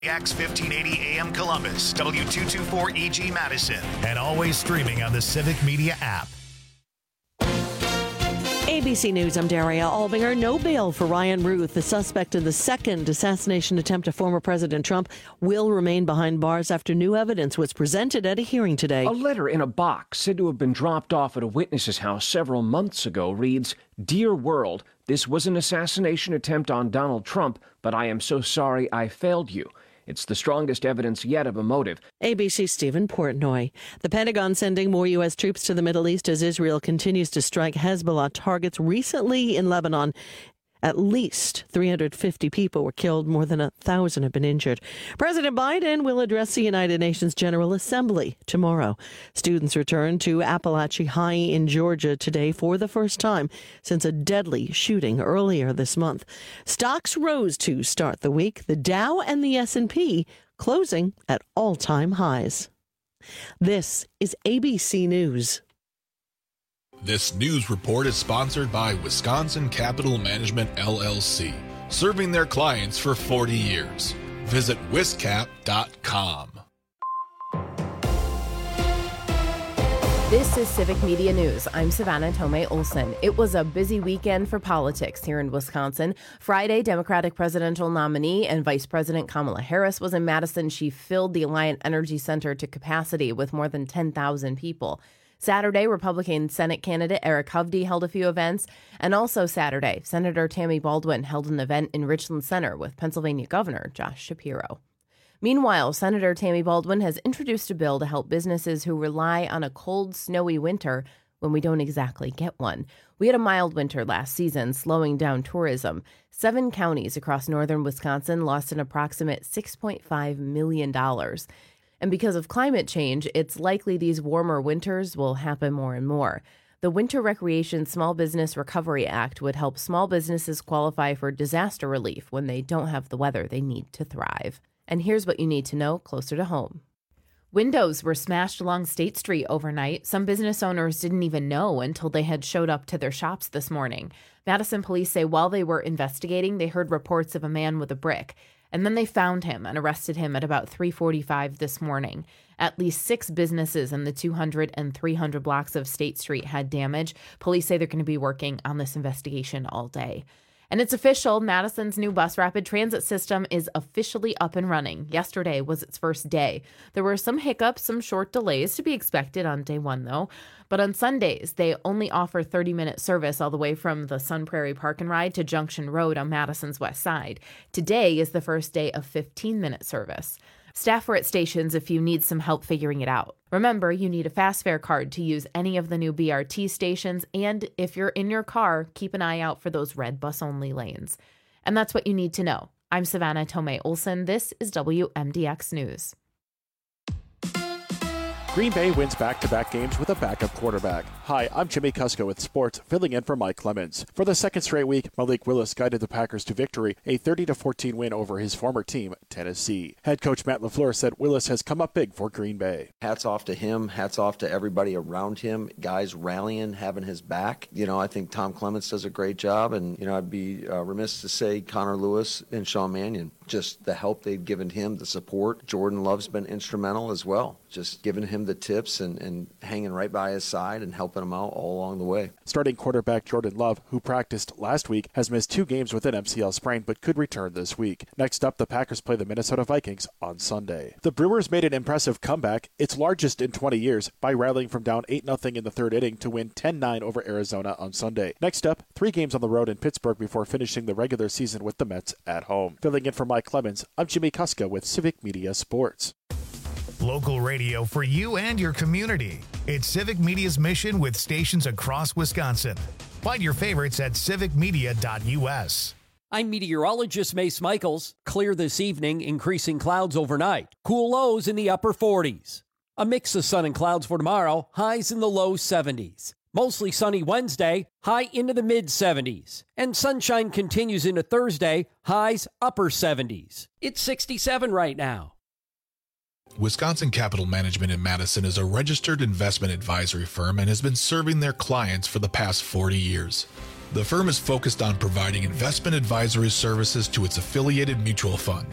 X 1580 AM Columbus, W224EG Madison, and always streaming on the Civic Media app. ABC News, I'm Daria Albinger. No bail for Ryan Ruth, the suspect in the second assassination attempt of former President Trump, will remain behind bars after new evidence was presented at a hearing today. A letter in a box said to have been dropped off at a witness's house several months ago reads, "Dear world, this was an assassination attempt on Donald Trump, but I am so sorry I failed you." It's the strongest evidence yet of a motive. ABC's Stephen Portnoy. The Pentagon sending more U.S. troops to the Middle East as Israel continues to strike Hezbollah targets. Recently in Lebanon, at least 350 people were killed. More than 1,000 have been injured. President Biden will address the United Nations General Assembly tomorrow. Students return to Appalachia High in Georgia today for the first time since a deadly shooting earlier this month. Stocks rose to start the week. The Dow and the S&P closing at all-time highs. This is ABC News. This news report is sponsored by Wisconsin Capital Management, LLC, serving their clients for 40 years. Visit wiscap.com. This is Civic Media News. I'm Savannah Tomei Olson. It was a busy weekend for politics here in Wisconsin. Friday, Democratic presidential nominee and Vice President Kamala Harris was in Madison. She filled the Alliant Energy Center to capacity with more than 10,000 people. Saturday, Republican Senate candidate Eric Hovde held a few events. And also Saturday, Senator Tammy Baldwin held an event in Richland Center with Pennsylvania Governor Josh Shapiro. Meanwhile, Senator Tammy Baldwin has introduced a bill to help businesses who rely on a cold, snowy winter when we don't exactly get one. We had a mild winter last season, slowing down tourism. 7 counties across northern Wisconsin lost an approximate $6.5 million. And because of climate change, it's likely these warmer winters will happen more and more. The Winter Recreation Small Business Recovery Act would help small businesses qualify for disaster relief when they don't have the weather they need to thrive. And here's what you need to know closer to home. Windows were smashed along State Street overnight. Some business owners didn't even know until they had showed up to their shops this morning. Madison police say while they were investigating, they heard reports of a man with a brick. And then they found him and arrested him at about 3:45 this morning. At least 6 businesses in the 200 and 300 blocks of State Street had damage. Police say they're going to be working on this investigation all day. And it's official. Madison's new bus rapid transit system is officially up and running. Yesterday was its first day. There were some hiccups, some short delays to be expected on day one, though. But on Sundays, they only offer 30-minute service all the way from the Sun Prairie Park and Ride to Junction Road on Madison's west side. Today is the first day of 15-minute service. Staff are at stations if you need some help figuring it out. Remember, you need a Fast Fare card to use any of the new BRT stations, and if you're in your car, keep an eye out for those red bus-only lanes. And that's what you need to know. I'm Savannah Tomei Olson. This is WMDX News. Green Bay wins back-to-back games with a backup quarterback. Hi, I'm Jimmy Kusko with sports, filling in for Mike Clemens. For the second straight week, Malik Willis guided the Packers to victory, a 30-14 win over his former team, Tennessee. Head coach Matt LaFleur said Willis has come up big for Green Bay. Hats off to him. Hats off to everybody around him. Guys rallying, having his back. I think Tom Clements does a great job, and, I'd be remiss to say Connor Lewis and Sean Mannion. Just the help they've given him, the support. Jordan Love's been instrumental as well. Just giving him the tips and hanging right by his side and helping him out all along the way. Starting quarterback Jordan Love, who practiced last week, has missed 2 games with an MCL sprain but could return this week. Next up, the Packers play the Minnesota Vikings on Sunday. The Brewers made an impressive comeback, its largest in 20 years, by rallying from down 8-0 in the third inning to win 10-9 over Arizona on Sunday. Next up, 3 games on the road in Pittsburgh before finishing the regular season with the Mets at home. Filling in for Mike Clemens, I'm Jimmy Kuska with Civic Media Sports. Local radio for you and your community. It's Civic Media's mission with stations across Wisconsin. Find your favorites at civicmedia.us. I'm meteorologist Mace Michaels. Clear this evening, increasing clouds overnight. Cool lows in the upper 40s. A mix of sun and clouds for tomorrow, highs in the low 70s. Mostly sunny Wednesday, high into the mid-70s. And sunshine continues into Thursday, highs upper 70s. It's 67 right now. Wisconsin Capital Management in Madison is a registered investment advisory firm and has been serving their clients for the past 40 years. The firm is focused on providing investment advisory services to its affiliated mutual funds.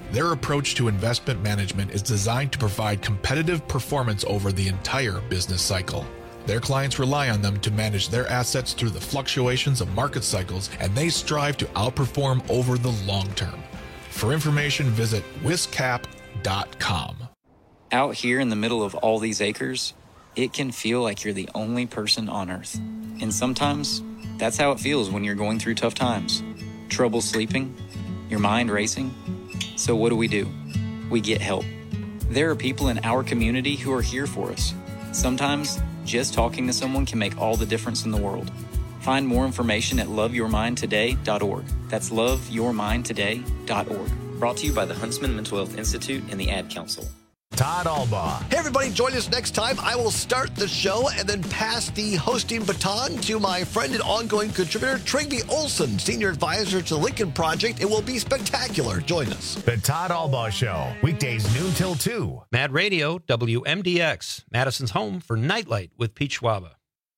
Their approach to investment management is designed to provide competitive performance over the entire business cycle. Their clients rely on them to manage their assets through the fluctuations of market cycles, and they strive to outperform over the long term. For information, visit wiscap.com. Out here in the middle of all these acres, it can feel like you're the only person on Earth. And sometimes, that's how it feels when you're going through tough times. Trouble sleeping, your mind racing. So what do? We get help. There are people in our community who are here for us. Sometimes, just talking to someone can make all the difference in the world. Find more information at loveyourmindtoday.org. That's loveyourmindtoday.org. Brought to you by the Huntsman Mental Health Institute and the Ad Council. Todd Albaugh. Hey, everybody, join us next time. I will start the show and then pass the hosting baton to my friend and ongoing contributor, Trygve Olsen, Senior Advisor to the Lincoln Project. It will be spectacular. Join us. The Todd Albaugh Show, weekdays noon till 2. Mad Radio, WMDX, Madison's home for Nightlight with Pete Schwaba.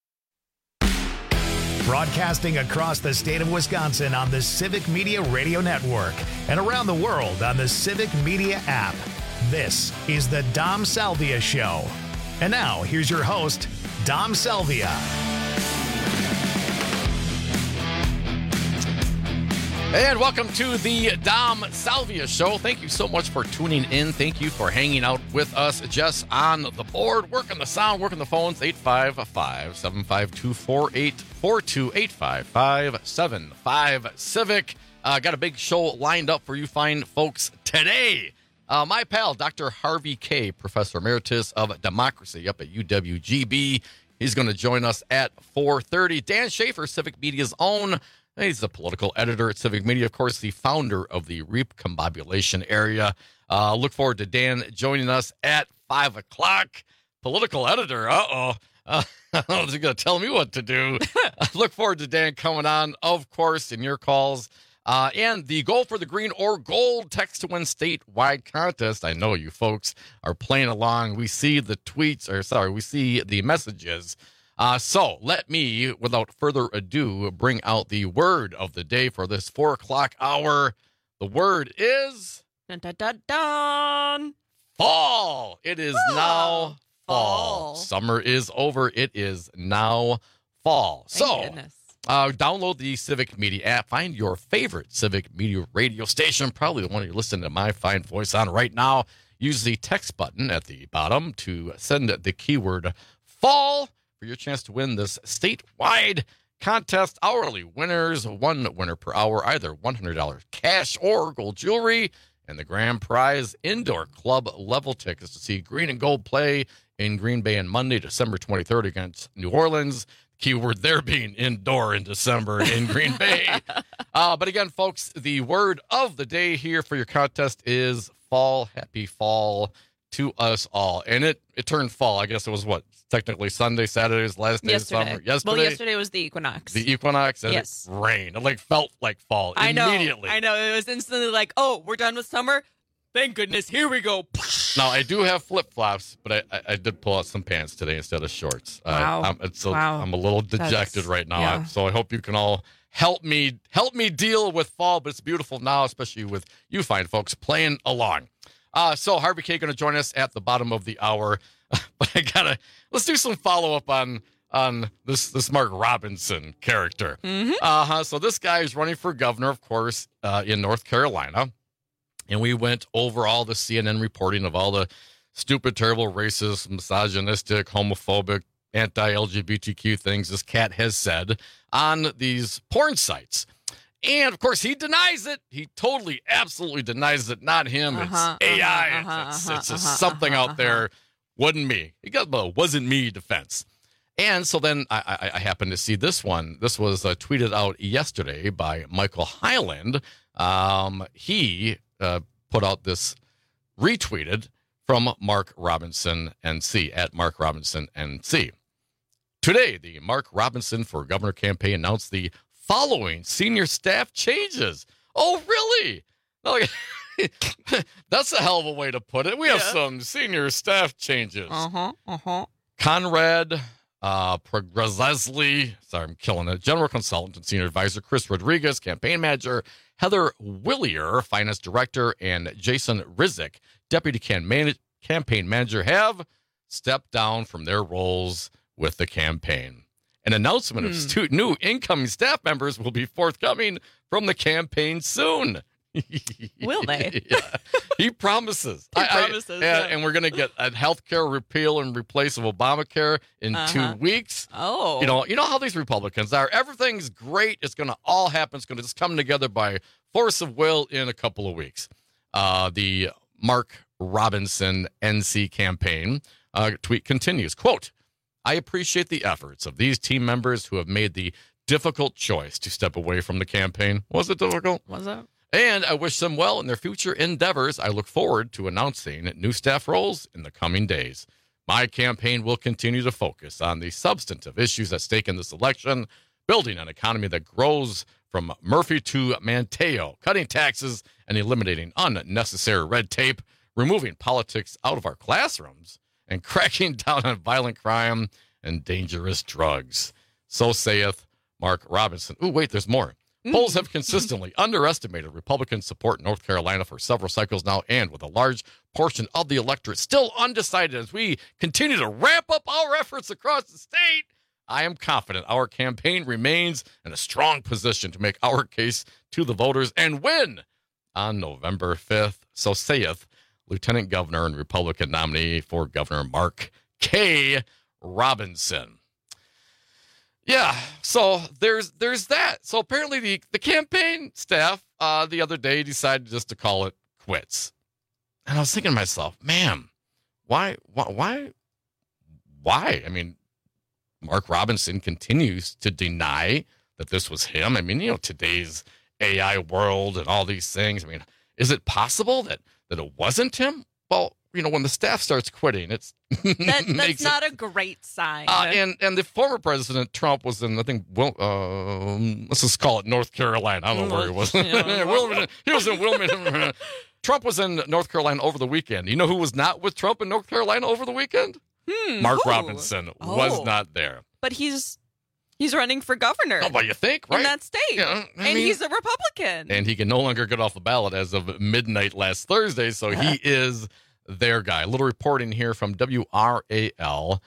Broadcasting across the state of Wisconsin on the Civic Media Radio Network and around the world on the Civic Media app. This is the Dom Salvia Show. And now, here's your host, Dom Salvia. And welcome to the Dom Salvia Show. Thank you so much for tuning in. Thank you for hanging out with us. Jess on the board, working the sound, working the phones, 855-752-4842, 855-575-CIVIC. Got a big show lined up for you fine folks today. My pal, Dr. Harvey Kaye, Professor Emeritus of Democracy up at UWGB. He's going to join us at 4:30. Dan Schaefer, Civic Media's own. He's the political editor at Civic Media, of course, the founder of the Recombobulation Area. Look forward to Dan joining us at 5 o'clock. Political editor, I don't know if he's going to tell me what to do. Look forward to Dan coming on, of course, in your calls. And the Goal for the Green or Gold Text to Win statewide contest. I know you folks are playing along. We see the tweets, we see the messages. So let me, without further ado, bring out the word of the day for this 4 o'clock hour. The word is... Dun, dun, dun, dun. Fall. It is now fall. Summer is over. It is now fall. Thank goodness. Download the Civic Media app. Find your favorite Civic Media radio station, probably the one you're listening to my fine voice on right now. Use the text button at the bottom to send the keyword fall for your chance to win this statewide contest. Hourly winners, one winner per hour, either $100 cash or gold jewelry, and the grand prize, indoor club level tickets to see Green and Gold play in Green Bay on Monday, December 23rd against New Orleans. Keyword there being indoor in December in Green Bay. But again, folks, the word of the day here for your contest is fall. Happy fall to us all. And it turned fall. I guess it was technically Sunday, Saturday's last day of summer. Yesterday. Well, yesterday was the equinox. The equinox, and yes. It rained. It felt like fall immediately. I know. It was instantly like, oh, we're done with summer. Thank goodness. Here we go. Now, I do have flip-flops, but I did pull out some pants today instead of shorts. Wow. I'm a little dejected right now. Yeah. So I hope you can all help me deal with fall, but it's beautiful now, especially with you fine folks playing along. So Harvey Kaye going to join us at the bottom of the hour. But let's do some follow-up on this Mark Robinson character. Mm-hmm. So this guy is running for governor, of course, in North Carolina. And we went over all the CNN reporting of all the stupid, terrible, racist, misogynistic, homophobic, anti-LGBTQ things this cat has said on these porn sites. And, of course, he denies it. He totally, absolutely denies it. Not him. It's AI. It's just something out there. Wasn't me. He got the wasn't me defense. And so then I happened to see this one. This was tweeted out yesterday by Michael Hyland. He put out this retweeted from Mark Robinson NC at Mark Robinson NC. Today, the Mark Robinson for Governor campaign announced the following senior staff changes. Oh, really? That's a hell of a way to put it. We have some senior staff changes. Uh-huh. Conrad Progressly, sorry, I'm killing it. General Consultant and Senior Advisor Chris Rodriguez, Campaign Manager Heather Willier, Finance Director, and Jason Rizik, Deputy Campaign Manager, have stepped down from their roles with the campaign. An announcement of two new incoming staff members will be forthcoming from the campaign soon. Will they? Yeah. He promises. And we're going to get a health care repeal and replace of Obamacare in 2 weeks. Oh. You know how these Republicans are. Everything's great. It's going to all happen. It's going to just come together by force of will in a couple of weeks. The Mark Robinson NC campaign tweet continues, quote, I appreciate the efforts of these team members who have made the difficult choice to step away from the campaign. Was it difficult? Was it? And I wish them well in their future endeavors. I look forward to announcing new staff roles in the coming days. My campaign will continue to focus on the substantive issues at stake in this election, building an economy that grows from Murphy to Manteo, cutting taxes and eliminating unnecessary red tape, removing politics out of our classrooms, and cracking down on violent crime and dangerous drugs. So saith Mark Robinson. Ooh, wait, there's more. Polls have consistently underestimated Republican support in North Carolina for several cycles now, and with a large portion of the electorate still undecided as we continue to ramp up our efforts across the state, I am confident our campaign remains in a strong position to make our case to the voters and win on November 5th. So saith Lieutenant Governor and Republican nominee for Governor Mark K. Robinson. Yeah, so there's that. So apparently the campaign staff the other day decided just to call it quits. And I was thinking to myself, man, why? I mean, Mark Robinson continues to deny that this was him. I mean, today's AI world and all these things. I mean, is it possible that it wasn't him? Well, when the staff starts quitting, that's not a great sign. And the former President Trump was in, I think, let's just call it North Carolina. I don't know where he was. He was in Wilmington. Trump was in North Carolina over the weekend. You know who was not with Trump in North Carolina over the weekend? Mark Robinson was not there. But he's running for governor. Oh, but you think, right? In that state. Yeah, and he's a Republican. And he can no longer get off the ballot as of midnight last Thursday, so he is their guy. A little reporting here from WRAL.com.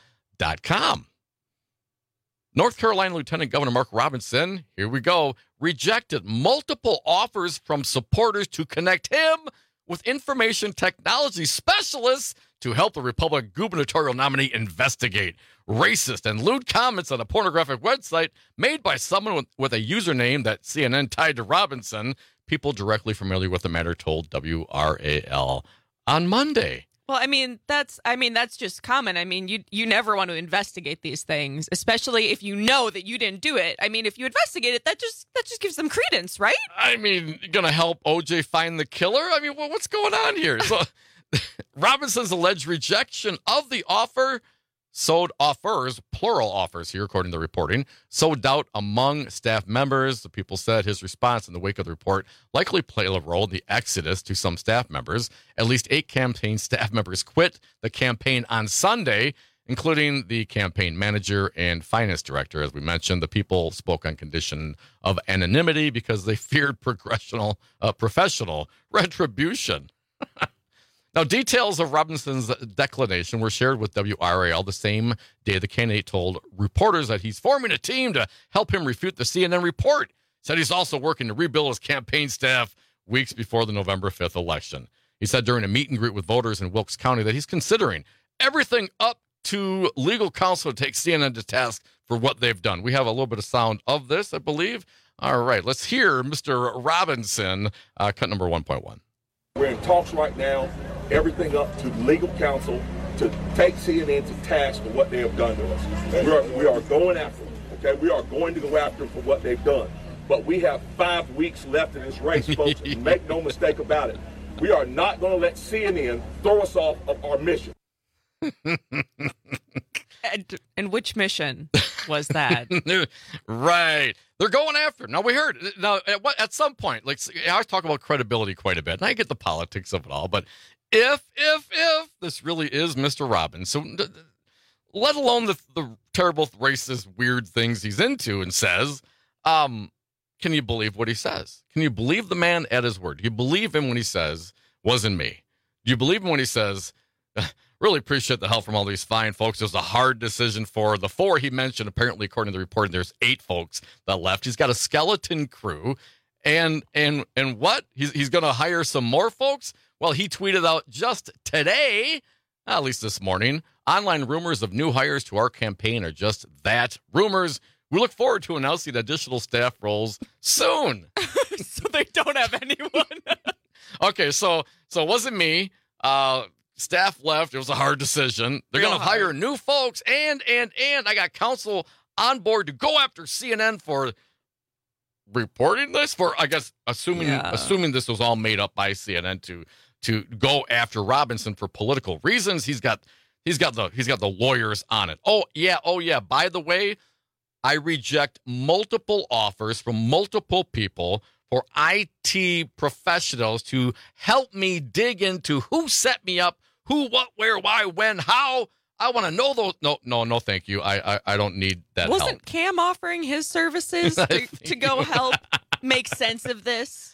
North Carolina Lieutenant Governor Mark Robinson, here we go, rejected multiple offers from supporters to connect him with information technology specialists to help the Republican gubernatorial nominee investigate racist and lewd comments on a pornographic website made by someone with a username that CNN tied to Robinson. People directly familiar with the matter told WRAL on Monday. Well, that's just common. I mean, you never want to investigate these things, especially if you know that you didn't do it. I mean, if you investigate it, that just gives them credence, right? I mean, going to help OJ find the killer? I mean, what's going on here? So Robinson's alleged rejection of the offer sowed offers, plural offers here, according to the reporting, sowed doubt among staff members. The people said his response in the wake of the report likely played a role in the exodus to some staff members. At least 8 campaign staff members quit the campaign on Sunday, including the campaign manager and finance director. As we mentioned, the people spoke on condition of anonymity because they feared professional retribution. Now, details of Robinson's declination were shared with WRAL the same day the candidate told reporters that he's forming a team to help him refute the CNN report. Said he's also working to rebuild his campaign staff weeks before the November 5th election. He said during a meet and greet with voters in Wilkes County that he's considering everything up to legal counsel to take CNN to task for what they've done. We have a little bit of sound of this, I believe. All right, let's hear Mr. Robinson, cut number 1.1. We're in talks right now, everything up to legal counsel to take CNN to task for what they have done to us. We are going after them, okay? We are going to go after them for what they've done. But we have 5 weeks left in this race, folks, and make no mistake about it. We are not going to let CNN throw us off of our mission. And which mission was that? Right. They're going after him. Now, we heard. Now, at some point, like, I was talking about credibility quite a bit, and I get the politics of it all, but if this really is Mr. Robinson, let alone the terrible, racist, weird things he's into and says, can you believe what he says? Can you believe the man at his word? Do you believe him when he says, wasn't me? Do you believe him when he says, really appreciate the help from all these fine folks. It was a hard decision for the 4 he mentioned. Apparently, according to the report, there's 8 folks that left. He's got a skeleton crew. And what? He's going to hire some more folks? Well, he tweeted out just today, at least this morning, online rumors of new hires to our campaign are just that, rumors. We look forward to announcing additional staff roles soon. So they don't have anyone. Okay, so it wasn't me. Staff left. It was a hard decision. They're going to hire new folks, and I got counsel on board to go after CNN for reporting this. For I guess assuming this was all made up by CNN to go after Robinson for political reasons. He's got the lawyers on it. Oh yeah. By the way, I reject multiple offers from multiple people for IT professionals to help me dig into who set me up, who, what, where, why, when, how. I want to know those. No, thank you. I don't need that help. Wasn't Cam offering his services to go help make sense of this?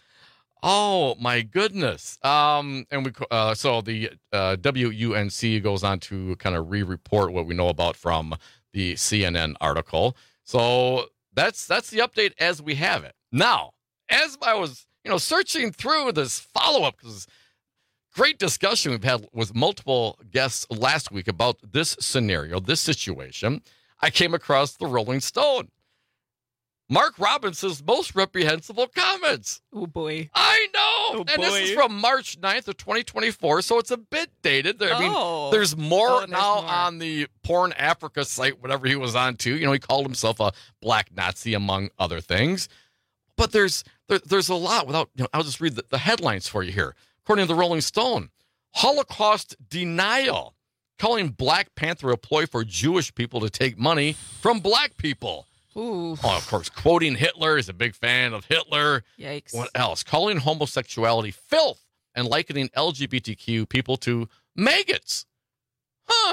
Oh my goodness. So the WUNC goes on to kind of re-report what we know about from the CNN article. So that's the update as we have it. Now, as I was, searching through this follow-up, because great discussion we've had with multiple guests last week about this scenario, this situation, I came across the Rolling Stone. Mark Robinson's most reprehensible comments. Oh, boy. I know. This is from March 9th of 2024, so it's a bit dated. There's more on the Porn Africa site, whatever he was on too. He called himself a black Nazi, among other things. But there's a lot without, I'll just read the headlines for you here. According to the Rolling Stone, Holocaust denial, calling Black Panther a ploy for Jewish people to take money from black people. Ooh. Oh, of course, quoting Hitler. He's a big fan of Hitler. Yikes. What else? Calling homosexuality filth and likening LGBTQ people to maggots. Huh.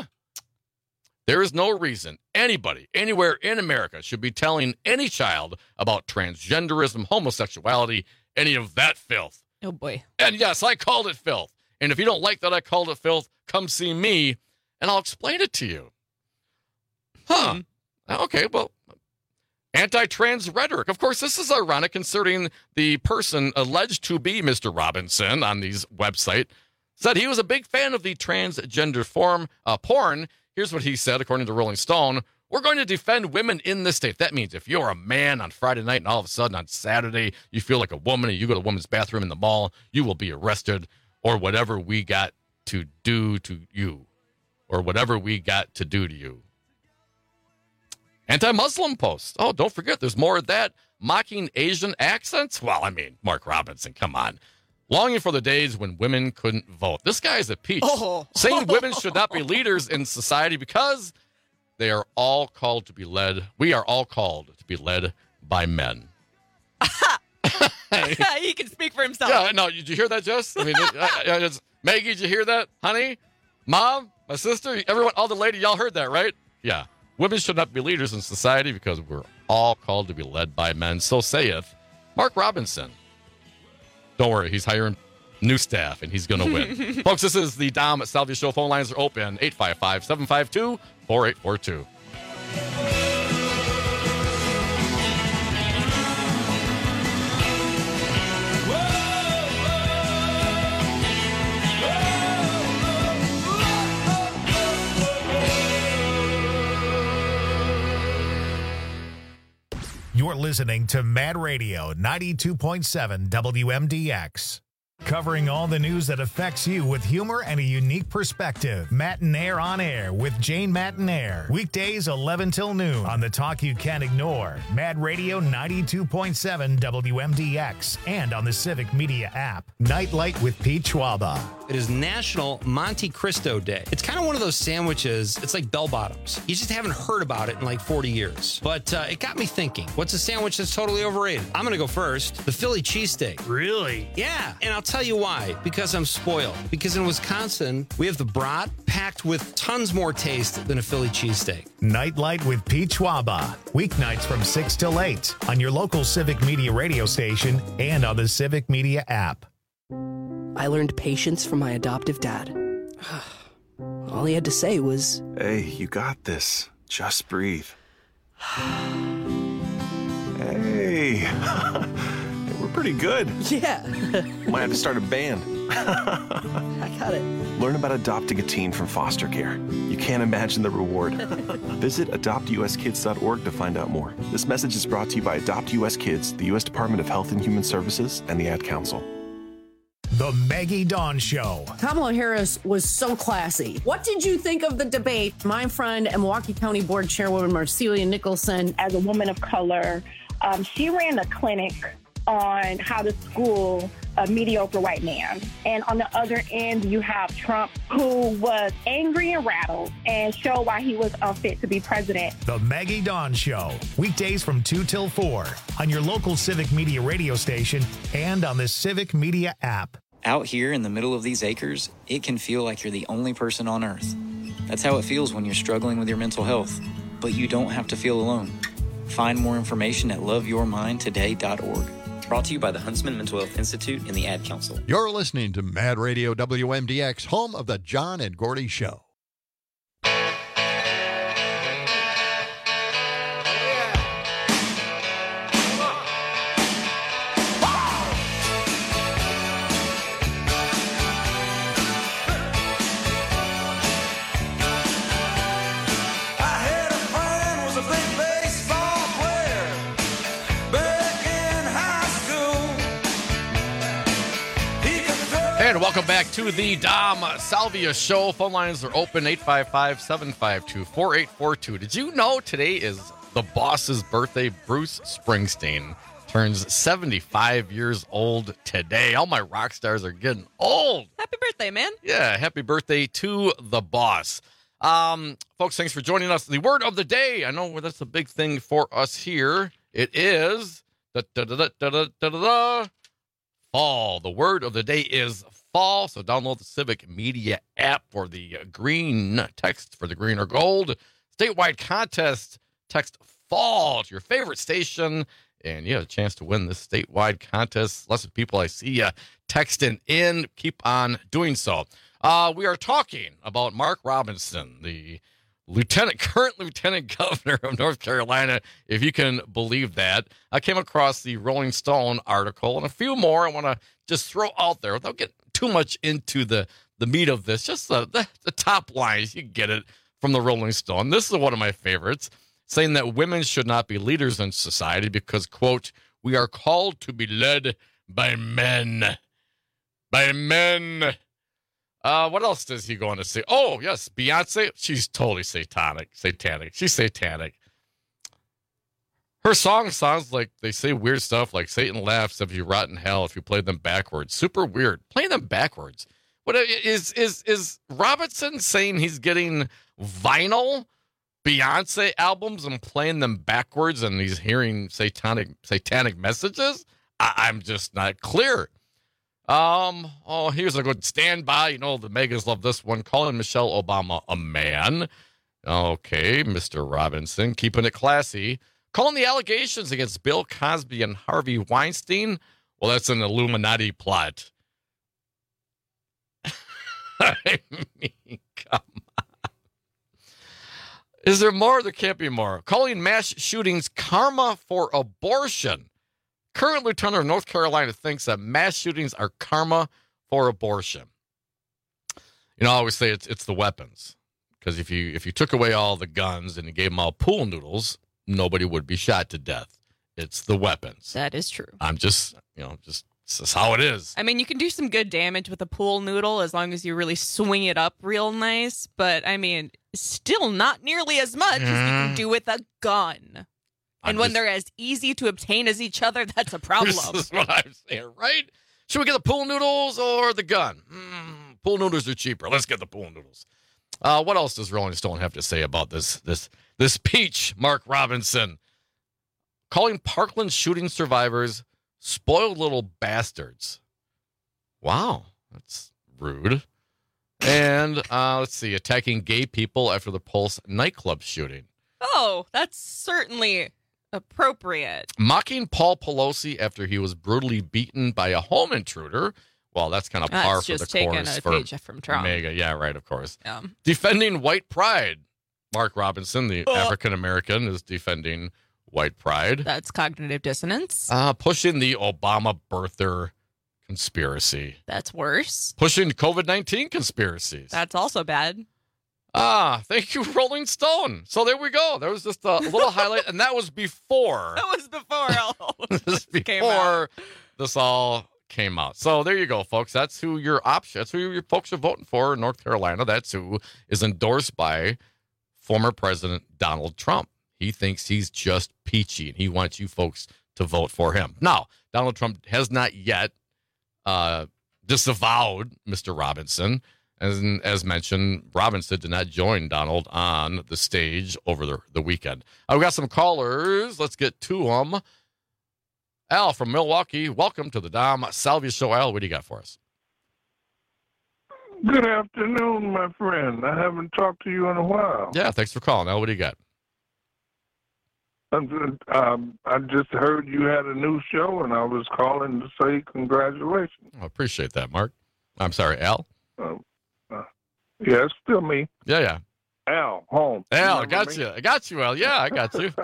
There is no reason anybody, anywhere in America, should be telling any child about transgenderism, homosexuality, any of that filth. Oh, boy. And yes, I called it filth. And if you don't like that I called it filth, come see me, and I'll explain it to you. Huh. Okay, well, anti-trans rhetoric. Of course, this is ironic considering the person alleged to be Mr. Robinson on these website said he was a big fan of the transgender porn. Here's what he said, according to Rolling Stone. We're going to defend women in this state. That means if you're a man on Friday night and all of a sudden on Saturday you feel like a woman and you go to a woman's bathroom in the mall, you will be arrested or whatever we got to do to you. Or whatever we got to do to you. Anti-Muslim posts. Oh, don't forget, there's more of that. Mocking Asian accents? Well, Mark Robinson, come on. Longing for the days when women couldn't vote. This guy is a peach. Saying women should not be leaders in society because they are all called to be led. We are all called to be led by men. He can speak for himself. Yeah, no, did you hear that, Jess? Maggie, did you hear that? Honey? Mom? My sister? Everyone? All the ladies, y'all heard that, right? Yeah. Women should not be leaders in society because we're all called to be led by men. So saith Mark Robinson. Don't worry, he's hiring new staff, and he's going to win. Folks, this is the Dom Salvia Show. Phone lines are open, 855-752-4842. You're listening to Mad Radio 92.7 WMDX. Covering all the news that affects you with humor and a unique perspective. Matinaire on Air with Jane Matinaire. Weekdays 11 till noon on the talk you can't ignore. Mad Radio 92.7 WMDX and on the Civic Media app. Nightlight with Pete Schwaba. It is National Monte Cristo Day. It's kind of one of those sandwiches, it's like bell bottoms. You just haven't heard about it in like 40 years. But it got me thinking, what's a sandwich that's totally overrated? I'm going to go first. The Philly cheesesteak. Really? Yeah, and I'll tell you why. Because I'm spoiled. Because in Wisconsin, we have the brat, packed with tons more taste than a Philly cheesesteak. Nightlight with Pete Schwaba. Weeknights from 6 till 8 on your local Civic Media radio station and on the Civic Media app. I learned patience from my adoptive dad. All he had to say was, "Hey, you got this. Just breathe." Hey, we're pretty good. Yeah. Might have to start a band. I got it. Learn about adopting a teen from foster care. You can't imagine the reward. Visit adoptuskids.org to find out more. This message is brought to you by Adopt US Kids, the U.S. Department of Health and Human Services, and the Ad Council. The Maggie Dawn Show. Kamala Harris was so classy. What did you think of the debate? My friend and Milwaukee County Board Chairwoman Marcelia Nicholson. As a woman of color, she ran a clinic on how to school a mediocre white man. And on the other end, you have Trump, who was angry and rattled and showed why he was unfit to be president. The Maggie Dawn Show. Weekdays from 2 till 4 on your local Civic Media radio station and on the Civic Media app. Out here in the middle of these acres, it can feel like you're the only person on Earth. That's how it feels when you're struggling with your mental health. But you don't have to feel alone. Find more information at loveyourmindtoday.org. Brought to you by the Huntsman Mental Health Institute and the Ad Council. You're listening to Mad Radio WMDX, home of the John and Gordy Show. And welcome back to the Dom Salvia Show. Phone lines are open, 855-752-4842. Did you know today is the boss's birthday? Bruce Springsteen turns 75 years old today. All my rock stars are getting old. Happy birthday, man. Yeah, happy birthday to the boss. Folks, thanks for joining us. The word of the day, I know that's a big thing for us here. It is fall. The word of the day is fall. So download the Civic Media app for the green text for the green or gold statewide contest. Text fall to your favorite station, and you have a chance to win this statewide contest. Lots of people I see texting in. Keep on doing so. We are talking about Mark Robinson, the current lieutenant governor of North Carolina, if you can believe that. I came across the Rolling Stone article and a few more I want to just throw out there without getting too much into the meat of this. Just the top lines, you get it from the Rolling Stone. This is one of my favorites, saying that women should not be leaders in society because, quote, we are called to be led by men. By men. What else does he go on to say? Oh, yes, Beyonce, she's totally satanic. She's satanic. Her song sounds like they say weird stuff like Satan laughs if you rot in hell if you play them backwards. Super weird. Playing them backwards. What is Robinson saying he's getting vinyl Beyonce albums and playing them backwards and he's hearing satanic messages? I'm just not clear. Here's a good standby. You know, the Megas love this one. Calling Michelle Obama a man. Okay, Mr. Robinson, keeping it classy. Calling the allegations against Bill Cosby and Harvey Weinstein. Well, that's an Illuminati plot. I mean, come on. Is there more? There can't be more. Calling mass shootings karma for abortion. Current lieutenant of North Carolina thinks that mass shootings are karma for abortion. You know, I always say it's the weapons. Because if you took away all the guns and you gave them all pool noodles, nobody would be shot to death. It's the weapons. That is true. I'm just this is how it is. I mean, you can do some good damage with a pool noodle as long as you really swing it up real nice. But, I mean, still not nearly as much as you can do with a gun. And when they're as easy to obtain as each other, that's a problem. This is what I'm saying, right? Should we get the pool noodles or the gun? Pool noodles are cheaper. Let's get the pool noodles. What else does Rolling Stone have to say about this peach, Mark Robinson? Calling Parkland shooting survivors spoiled little bastards. Wow, that's rude. And let's see, attacking gay people after the Pulse nightclub shooting. Oh, that's certainly appropriate. Mocking Paul Pelosi after he was brutally beaten by a home intruder. Well, that's kind of par for the course taking a for page from Trump. Mega. Yeah, right, of course. Yeah. Defending white pride. Mark Robinson, the African-American, is defending white pride. That's cognitive dissonance. Pushing the Obama birther conspiracy. That's worse. Pushing COVID-19 conspiracies. That's also bad. Thank you, Rolling Stone. So there we go. There was just a little highlight, and that was before. That was before all before this all came out. So there you go, folks. That's who your option. That's who your folks are voting for in North Carolina. That's who is endorsed by former President Donald Trump. He thinks he's just peachy, and he wants you folks to vote for him. Now, Donald Trump has not yet disavowed Mr. Robinson. As mentioned, Robinson did not join Donald on the stage over the weekend. We've got some callers. Let's get to them. Al from Milwaukee, welcome to the Dom Salvia Show. Al, what do you got for us? Good afternoon, my friend. I haven't talked to you in a while. Yeah, thanks for calling. Al, what do you got? I just heard you had a new show, and I was calling to say congratulations. I appreciate that, Mark. I'm sorry, Al? Yeah, it's still me. Yeah. Al, home. Al, I got you. I got you, Al. Yeah, I got you.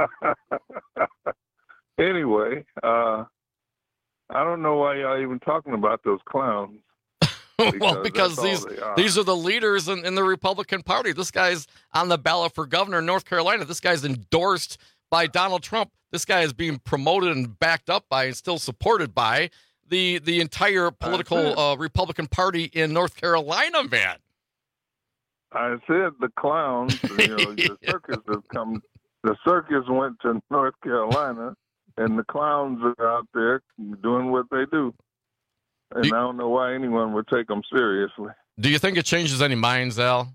Anyway, I don't know why y'all even talking about those clowns. Well, because these are the leaders in the Republican Party. This guy's on the ballot for governor in North Carolina. This guy's endorsed by Donald Trump. This guy is being promoted and backed up by and still supported by the entire political Republican Party in North Carolina, man. I said the clowns, the circus has come. The circus went to North Carolina, and the clowns are out there doing what they do. And I don't know why anyone would take them seriously. Do you think it changes any minds, Al?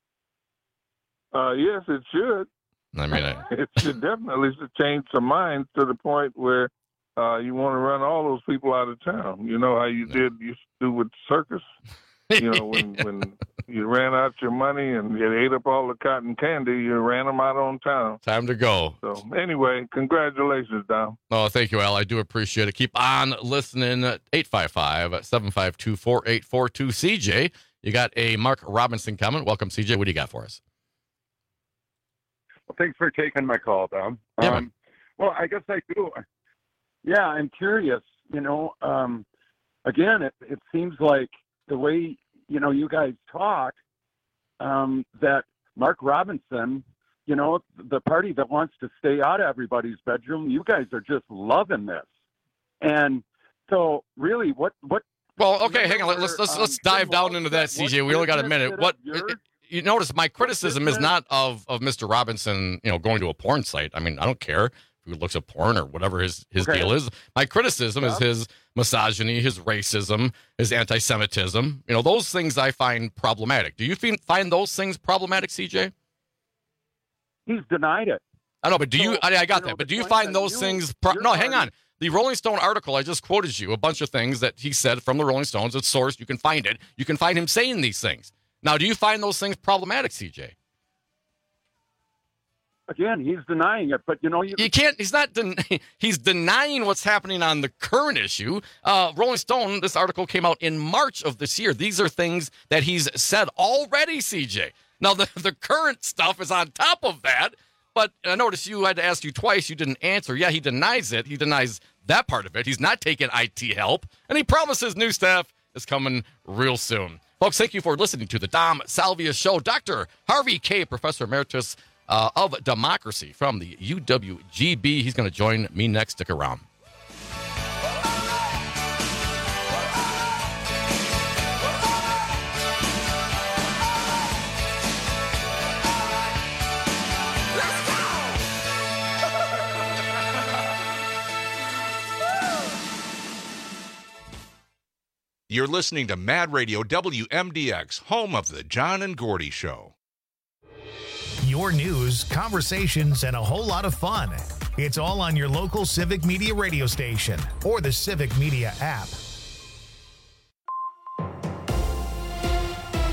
Yes, it should. I mean, it should definitely change some minds to the point where you want to run all those people out of town. You know how you used to do with the circus? When you ran out your money and you ate up all the cotton candy, you ran them out on town. Time to go. So anyway, congratulations, Dom. Oh, thank you, Al. I do appreciate it. Keep on listening. 855-752-4842. CJ, you got a Mark Robinson comment. Welcome, CJ. What do you got for us? Well, thanks for taking my call, Dom. Well, I guess I do. Yeah, I'm curious. Again, it seems like the way you guys talk, that Mark Robinson, the party that wants to stay out of everybody's bedroom, you guys are just loving this. And so, really, what? Well, okay, hang on. Let's dive down into that, CJ. We only got a minute. You notice my criticism is not of Mr. Robinson, going to a porn site. I mean, I don't care who looks at porn or whatever his deal is. My criticism is his misogyny, his racism, his anti-Semitism. Those things I find problematic. Do you find those things problematic, CJ? He's denied it. I know, but do you? I got that. But do you find those things? No, hang on. The Rolling Stone article, I just quoted you a bunch of things that he said from the Rolling Stones. It's sourced. You can find it. You can find him saying these things. Now, do you find those things problematic, CJ? Again, he's denying it, but you can't. He's not. He's denying what's happening on the current issue. Rolling Stone. This article came out in March of this year. These are things that he's said already, CJ. Now the current stuff is on top of that. But I noticed you had to ask you twice. You didn't answer. Yeah, he denies it. He denies that part of it. He's not taking IT help, and he promises new staff is coming real soon. Folks, thank you for listening to the Dom Salvia Show. Dr. Harvey K., Professor Emeritus of Democracy from the UWGB. He's going to join me next. Stick around. You're listening to Mad Radio WMDX, home of the John and Gordy Show. Your news, conversations, and a whole lot of fun. It's all on your local Civic Media radio station or the Civic Media app.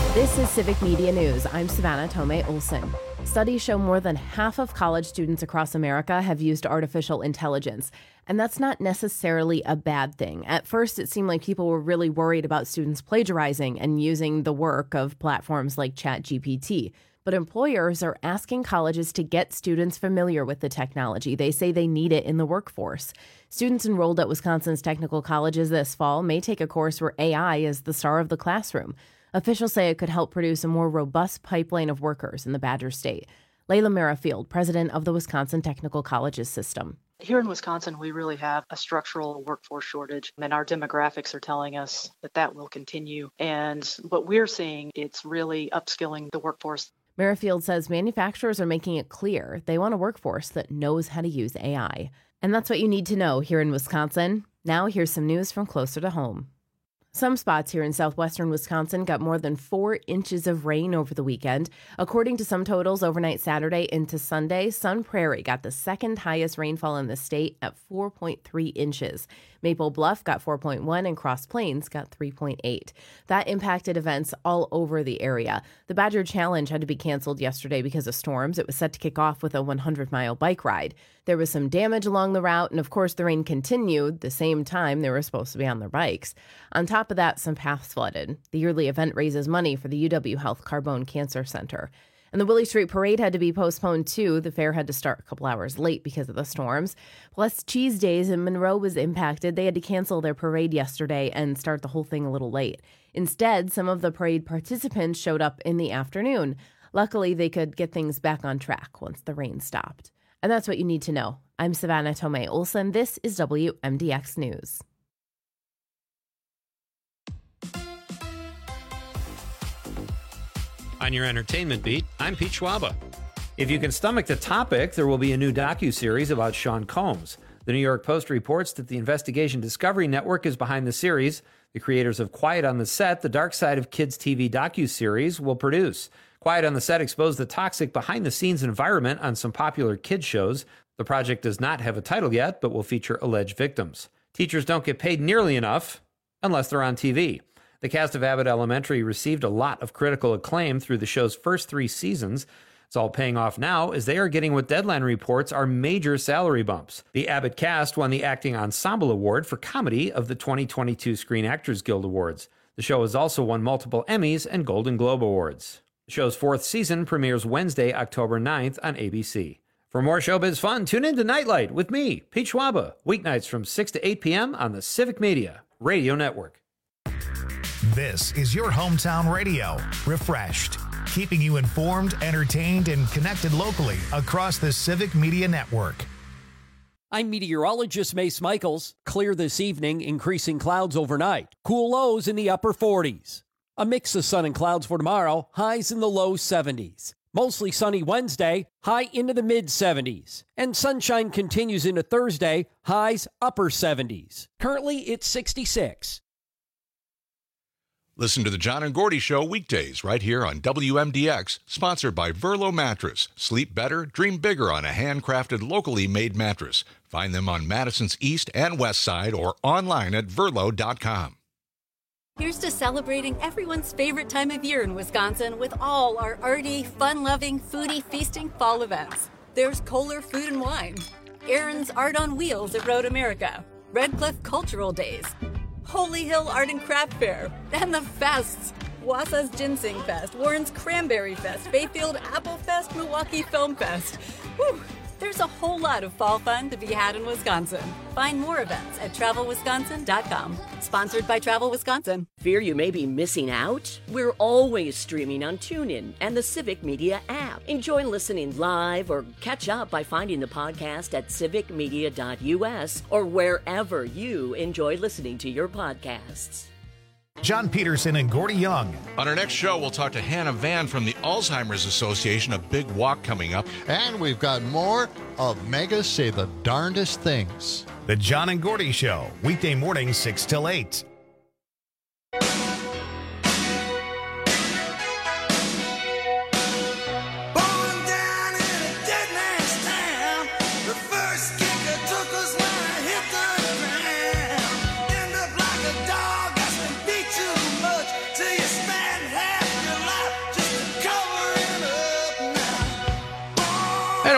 This is Civic Media News. I'm Savannah Tomei Olson. Studies show more than half of college students across America have used artificial intelligence, and that's not necessarily a bad thing. At first, it seemed like people were really worried about students plagiarizing and using the work of platforms like ChatGPT. But employers are asking colleges to get students familiar with the technology. They say they need it in the workforce. Students enrolled at Wisconsin's technical colleges this fall may take a course where AI is the star of the classroom. Officials say it could help produce a more robust pipeline of workers in the Badger State. Layla Merrifield, president of the Wisconsin Technical Colleges System. Here in Wisconsin, we really have a structural workforce shortage, and our demographics are telling us that that will continue. And what we're seeing, it's really upskilling the workforce. Merrifield says manufacturers are making it clear they want a workforce that knows how to use AI. And that's what you need to know here in Wisconsin. Now here's some news from closer to home. Some spots here in southwestern Wisconsin got more than 4 inches of rain over the weekend. According to some totals, overnight Saturday into Sunday, Sun Prairie got the second highest rainfall in the state at 4.3 inches. Maple Bluff got 4.1 and Cross Plains got 3.8. That impacted events all over the area. The Badger Challenge had to be canceled yesterday because of storms. It was set to kick off with a 100-mile bike ride. There was some damage along the route, and of course the rain continued the same time they were supposed to be on their bikes. On top of that, some paths flooded. The yearly event raises money for the UW Health Carbone Cancer Center. And the Willie Street Parade had to be postponed, too. The fair had to start a couple hours late because of the storms. Plus, Cheese Days in Monroe was impacted. They had to cancel their parade yesterday and start the whole thing a little late. Instead, some of the parade participants showed up in the afternoon. Luckily, they could get things back on track once the rain stopped. And that's what you need to know. I'm Savannah Tomei Olson. This is WMDX News. On your entertainment beat, I'm Pete Schwaba. If you can stomach the topic, there will be a new docuseries about Sean Combs. The New York Post reports that the Investigation Discovery Network is behind the series. The creators of Quiet on the Set, the Dark Side of Kids TV docuseries, will produce. Quiet on the Set exposed the toxic behind-the-scenes environment on some popular kids shows. The project does not have a title yet, but will feature alleged victims. Teachers don't get paid nearly enough unless they're on TV. The cast of Abbott Elementary received a lot of critical acclaim through the show's first 3 seasons. It's all paying off now as they are getting what Deadline reports are major salary bumps. The Abbott cast won the Acting Ensemble Award for Comedy of the 2022 Screen Actors Guild Awards. The show has also won multiple Emmys and Golden Globe Awards. The show's 4th season premieres Wednesday, October 9th on ABC. For more showbiz fun, tune in to Nightlight with me, Pete Schwaba, weeknights from 6 to 8 p.m. on the Civic Media Radio Network. This is your hometown radio, refreshed, keeping you informed, entertained, and connected locally across the Civic Media Network. I'm meteorologist Mace Michaels. Clear this evening, increasing clouds overnight. Cool lows in the upper 40s. A mix of sun and clouds for tomorrow, highs in the low 70s. Mostly sunny Wednesday, high into the mid-70s. And sunshine continues into Thursday, highs upper 70s. Currently, it's 66. Listen to the John and Gordy Show weekdays right here on WMDX, sponsored by Verlo Mattress. Sleep better, dream bigger on a handcrafted, locally made mattress. Find them on Madison's East and West Side or online at Verlo.com. Here's to celebrating everyone's favorite time of year in Wisconsin with all our arty, fun-loving, foodie, feasting fall events. There's Kohler Food and Wine, Aaron's Art on Wheels at Road America, Red Cliff Cultural Days, Holy Hill Art and Craft Fair, and the fests. Wausau's Ginseng Fest, Warren's Cranberry Fest, Bayfield Apple Fest, Milwaukee Film Fest. Whew, there's a whole lot of fall fun to be had in Wisconsin. Find more events at TravelWisconsin.com. Sponsored by Travel Wisconsin. Fear you may be missing out? We're always streaming on TuneIn and the Civic Media app. Enjoy listening live or catch up by finding the podcast at civicmedia.us or wherever you enjoy listening to your podcasts. John Peterson and Gordy Young. On our next show, we'll talk to Hannah Van from the Alzheimer's Association, a big walk coming up. And we've got more of Megas Say the Darndest Things. The John and Gordy Show, weekday mornings 6 till 8.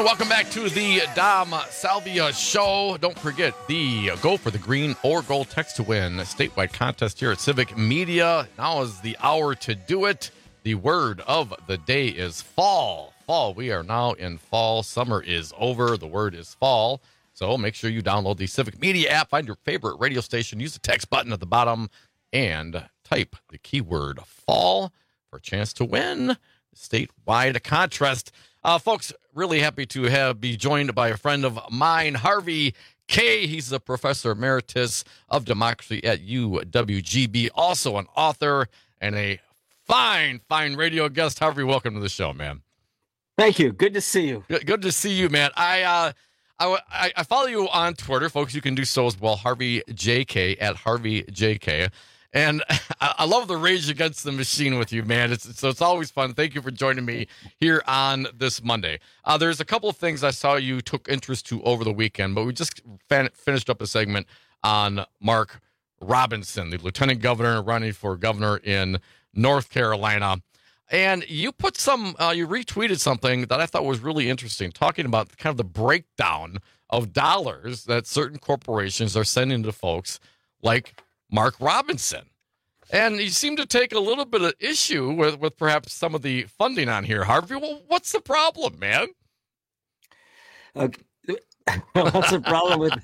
And welcome back to the Dom Salvia Show. Don't forget the Go for the Green or Gold text to win statewide contest here at Civic Media. Now is the hour to do it. The word of the day is fall. Fall. We are now in fall. Summer is over. The word is fall. So make sure you download the Civic Media app, find your favorite radio station, use the text button at the bottom, and type the keyword fall for a chance to win statewide contest. Folks, really happy to be joined by a friend of mine, Harvey Kaye. He's the professor emeritus of democracy at UWGB, also an author and a fine radio guest. Harvey, welcome to the show, man. Thank you. Good to see you. Good to see you, man. I follow you on Twitter, folks. You can do so as well. Harvey JK at Harvey JK. And I love the Rage Against the Machine with you, man. It's always fun. Thank you for joining me here on this Monday. There's a couple of things I saw you took interest to over the weekend, but we just finished up a segment on Mark Robinson, the lieutenant governor running for governor in North Carolina. And you put you retweeted something that I thought was really interesting, talking about kind of the breakdown of dollars that certain corporations are sending to folks like Mark Robinson. And you seem to take a little bit of issue with perhaps some of the funding on here, Harvey. Well, what's the problem, man? Okay. What's the problem with...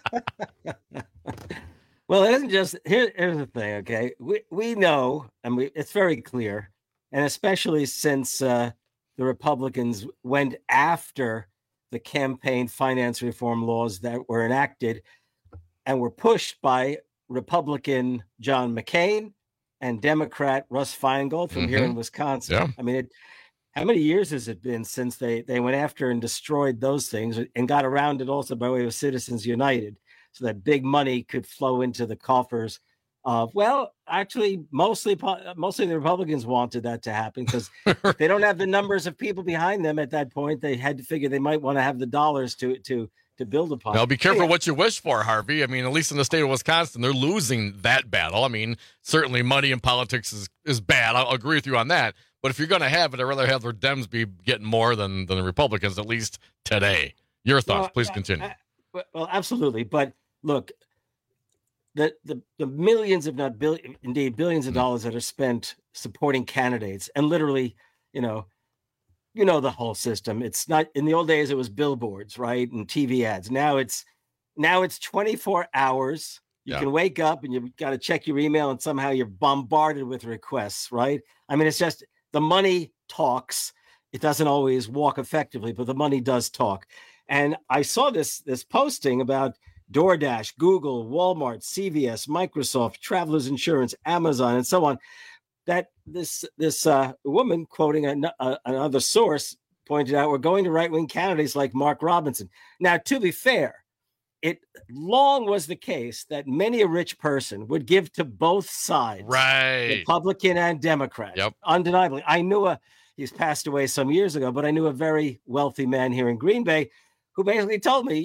Well, it isn't just... Here's the thing, okay? We know, and it's very clear, and especially since the Republicans went after the campaign finance reform laws that were enacted and were pushed by Republican John McCain and Democrat Russ Feingold from here in Wisconsin. Yeah. I mean, how many years has it been since they went after and destroyed those things and got around it also by way of Citizens United so that big money could flow into the coffers of, well, actually, mostly the Republicans wanted that to happen because they don't have the numbers of people behind them at that point. They had to figure they might want to have the dollars to build upon. Now, be careful what you wish for, Harvey. I mean, at least in the state of Wisconsin, they're losing that battle. I mean, certainly money in politics is bad. I'll agree with you on that. But if you're going to have it, I'd rather have the Dems be getting more than the Republicans, at least today. Your thoughts, please continue. Well, absolutely. But look, the millions, if not billions of dollars that are spent supporting candidates and literally, you know the whole system. It's not, in the old days, it was billboards, right? And TV ads. Now it's 24 hours. You can wake up and you've got to check your email and somehow you're bombarded with requests, right? I mean, it's just the money talks. It doesn't always walk effectively, but the money does talk. And I saw this posting about DoorDash, Google, Walmart, CVS, Microsoft, Travelers Insurance, Amazon, and so on. That this woman, quoting another source, pointed out, we're going to right-wing candidates like Mark Robinson. Now, to be fair, it long was the case that many a rich person would give to both sides, right? Republican and Democrat. Yep. Undeniably. I knew he's passed away some years ago, but I knew a very wealthy man here in Green Bay who basically told me,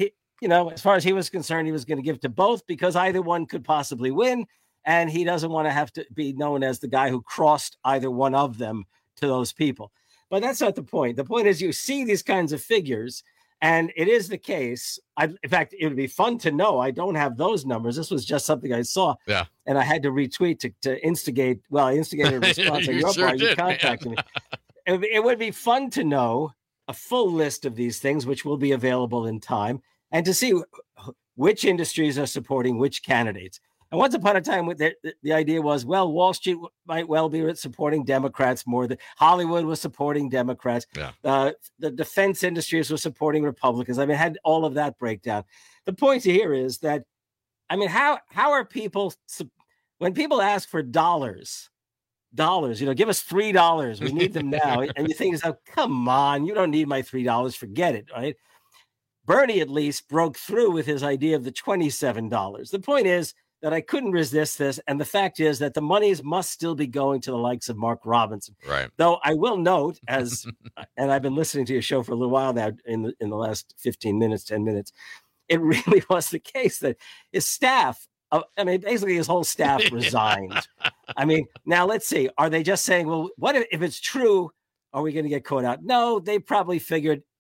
as far as he was concerned, he was going to give to both because either one could possibly win. And he doesn't want to have to be known as the guy who crossed either one of them to those people. But that's not the point. The point is you see these kinds of figures, and it is the case. In fact, it would be fun to know. I don't have those numbers. This was just something I saw. Yeah. And I had to retweet to instigate. Well, I instigated a response on your part. You contacted me. It would be fun to know a full list of these things, which will be available in time, and to see which industries are supporting which candidates. And once upon a time, the idea was, well, Wall Street might well be supporting Democrats more than Hollywood was supporting Democrats. Yeah. The defense industries were supporting Republicans. I mean, had all of that breakdown. The point here is that, I mean, how are people, when people ask for dollars, give us $3. We need them now. And you think, come on, you don't need my $3. Forget it, right? Bernie at least broke through with his idea of the $27. The point is, that I couldn't resist this. And the fact is that the monies must still be going to the likes of Mark Robinson. Right. Though I will note, and I've been listening to your show for a little while now in the last 10 minutes, it really was the case that his staff, basically his whole staff resigned. I mean, now let's see. Are they just saying, well, what if it's true? Are we going to get caught out? No, they probably figured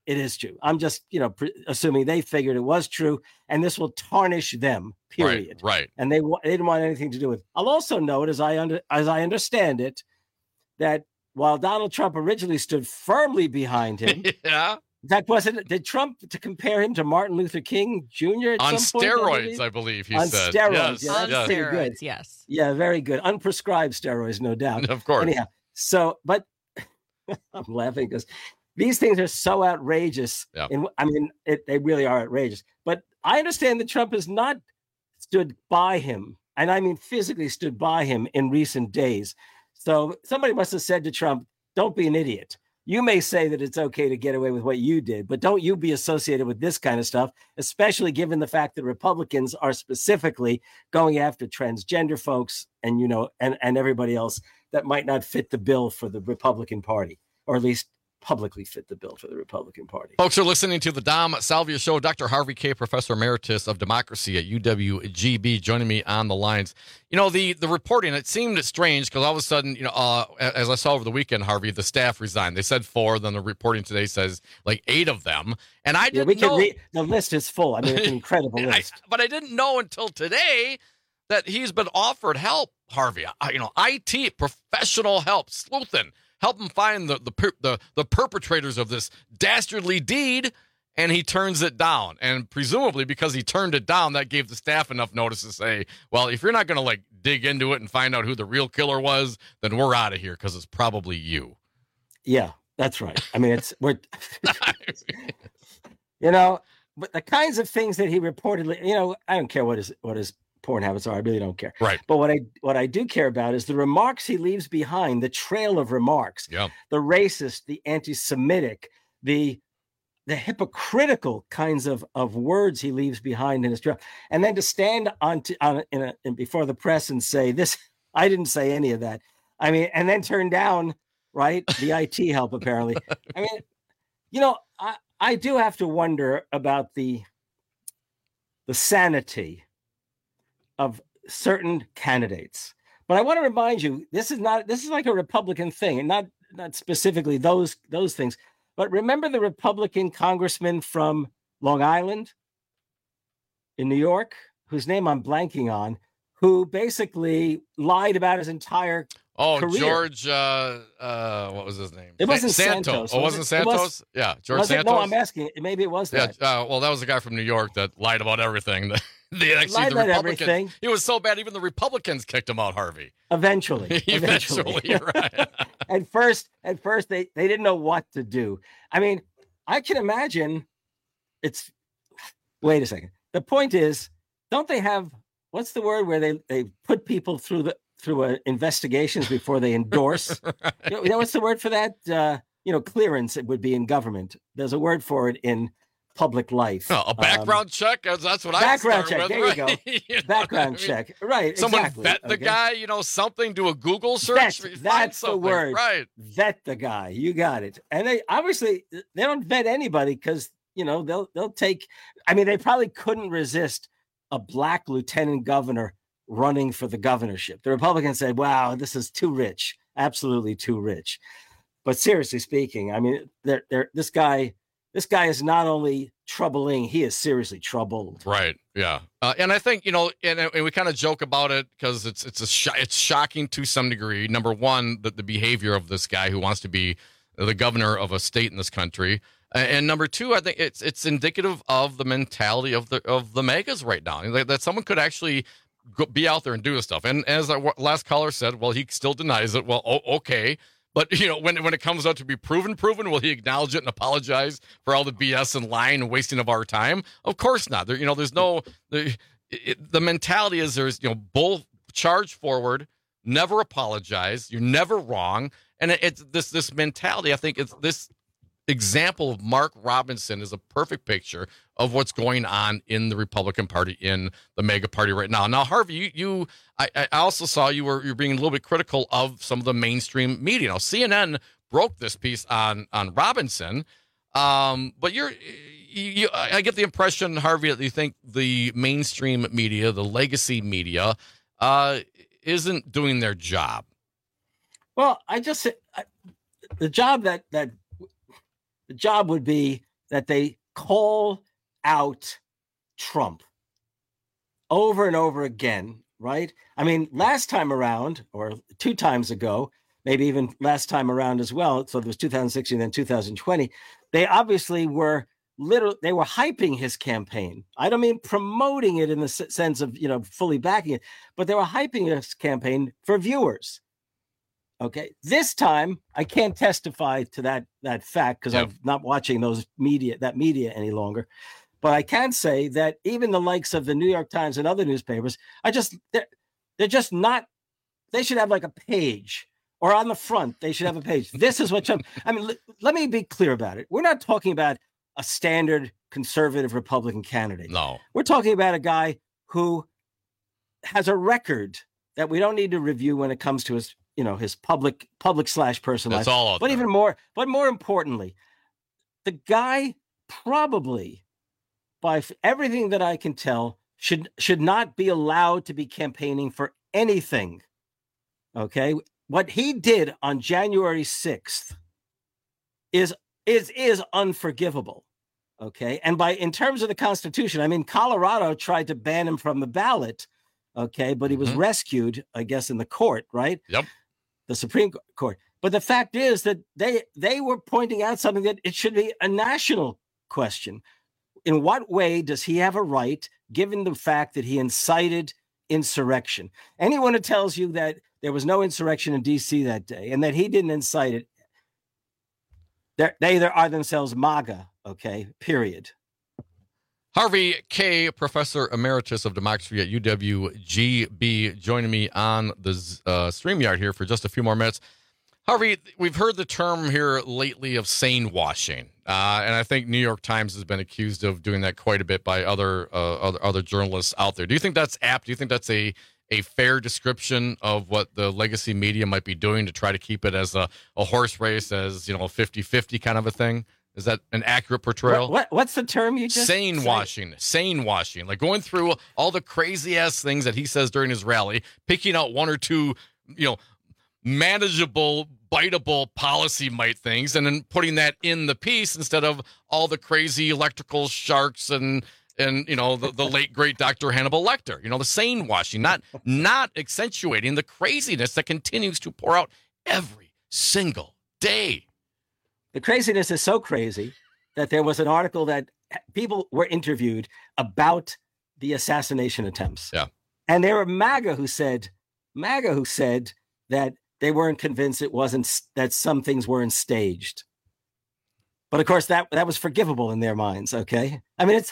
it is true. I'm just, assuming they figured it was true, and this will tarnish them, period. Right. And they didn't want anything to do with it. I'll also note, as I understand it, that while Donald Trump originally stood firmly behind him, yeah. In fact, did Trump to compare him to Martin Luther King Jr. at on some point, steroids, I believe he said. Steroids, yes. yeah, on steroids, yes. Yeah, very good. Unprescribed steroids, no doubt. Of course. Anyhow, but I'm laughing because these things are so outrageous. Yeah. They really are outrageous. But I understand that Trump has not stood by him, and I mean physically stood by him in recent days. So somebody must have said to Trump, "Don't be an idiot. You may say that it's okay to get away with what you did, but don't you be associated with this kind of stuff, especially given the fact that Republicans are specifically going after transgender folks and, and everybody else that might not fit the bill for the Republican Party, or at least publicly fit the bill for the Republican Party." Folks are listening to the Dom Salvia Show. Dr. Harvey K., Professor Emeritus of Democracy at UWGB, joining me on the lines. The reporting, it seemed strange because all of a sudden, as I saw over the weekend, Harvey, the staff resigned. They said 4, then the reporting today says like 8 of them. And I didn't know. The list is full. I mean, it's an incredible list. But I didn't know until today that he's been offered help, Harvey. IT, professional help, sleuthing. Help him find the perpetrators of this dastardly deed, and he turns it down. And presumably because he turned it down, that gave the staff enough notice to say, well, if you're not going to dig into it and find out who the real killer was, then we're out of here because it's probably you. Yeah, that's right. I mean, but the kinds of things that he reportedly, I don't care what his porn habits are. I really don't care. Right. But what I do care about is the remarks he leaves behind, the trail of remarks, the racist, the anti-Semitic, the hypocritical kinds of words he leaves behind in his trail. And then to stand before the press and say, this, I didn't say any of that. I mean, and then turn down, right, the IT help, apparently. I mean, I do have to wonder about the sanity of certain candidates. But I want to remind you, this is like a Republican thing, and not specifically those things. But remember the Republican congressman from Long Island in New York, whose name I'm blanking on, who basically lied about his entire career. George, what was his name? It wasn't Santos. Oh, wasn't Santos? George Santos. No, I'm asking. Maybe it was that. Yeah, well, that was the guy from New York that lied about everything. The Republicans. Everything. He was so bad, even the Republicans kicked him out, Harvey. Eventually, you're right. At first, they didn't know what to do. I mean, I can imagine. Wait a second. The point is, don't they have what's the word where they put people through investigations before they endorse? Right. You know what's the word for that? Clearance. It would be in government. There's a word for it in public life. A background check. That's what I background check. With, there right? You go. Background check. Right. Someone exactly. vet the guy. Something. Do a Google search. That's the word. Right. Vet the guy. You got it. And they don't vet anybody because they'll take. I mean, they probably couldn't resist a black lieutenant governor running for the governorship. The Republicans said, "Wow, this is too rich. Absolutely too rich." But seriously speaking, I mean, this guy is not only troubling, he is seriously troubled. Right. Yeah. And I think, and we kind of joke about it because it's shocking to some degree. Number one, the behavior of this guy who wants to be the governor of a state in this country. And number two, I think it's indicative of the mentality of the megas right now, that someone could actually be out there and do this stuff. And as our last caller said, well, he still denies it. Well, okay. But, when it comes out to be proven, will he acknowledge it and apologize for all the BS and lying and wasting of our time? Of course not. There's no the mentality is there's, bull charge forward, never apologize. You're never wrong. And it's this mentality. I think it's this example of Mark Robinson is a perfect picture of what's going on in the Republican Party, in the mega party right now. Now, Harvey, I also saw you're being a little bit critical of some of the mainstream media. Now, CNN broke this piece on Robinson, but I get the impression, Harvey, that you think the mainstream media, the legacy media, isn't doing their job. Well, the job would be that they call out Trump over and over again, right? I mean, last time around, or 2 times ago, maybe even last time around as well, so it was 2016 and 2020, they obviously were they were hyping his campaign. I don't mean promoting it in the sense of, fully backing it, but they were hyping his campaign for viewers. Okay. This time I can't testify to that fact because I'm not watching that media any longer. But I can say that even the likes of the New York Times and other newspapers they're just not, they should have like a page, or on the front, they should have a page. This is what let me be clear about it. We're not talking about a standard conservative Republican candidate. No. We're talking about a guy who has a record that we don't need to review when it comes to his, his public / personal life. That's all out but there. But more importantly, the guy probably, by everything that I can tell, should not be allowed to be campaigning for anything. Okay? What he did on January 6th is unforgivable. Okay? And in terms of the Constitution, I mean, Colorado tried to ban him from the ballot. Okay, but he was rescued, I guess, in the court, right? Yep. The Supreme Court. But the fact is that they were pointing out something that it should be a national question. In what way does he have a right, given the fact that he incited insurrection? Anyone who tells you that there was no insurrection in D.C. that day and that he didn't incite it, they either are themselves MAGA, okay, period. Harvey Kaye, Professor Emeritus of Democracy at UWGB, joining me on the StreamYard here for just a few more minutes. Harvey, we've heard the term here lately of sane washing, and I think New York Times has been accused of doing that quite a bit by other journalists out there. Do you think that's apt? Do you think that's a fair description of what the legacy media might be doing to try to keep it as a horse race, as, 50-50 kind of a thing? Is that an accurate portrayal? What's the term you just Sane washing, like going through all the crazy ass things that he says during his rally, picking out one or two, manageable, biteable policy might things, and then putting that in the piece instead of all the crazy electrical sharks and the late great Dr. Hannibal Lecter. The sane washing, not accentuating the craziness that continues to pour out every single day. The craziness is so crazy that there was an article that people were interviewed about the assassination attempts. Yeah. And there were MAGA who said that they weren't convinced that some things weren't staged. But of course that was forgivable in their minds. Okay. I mean,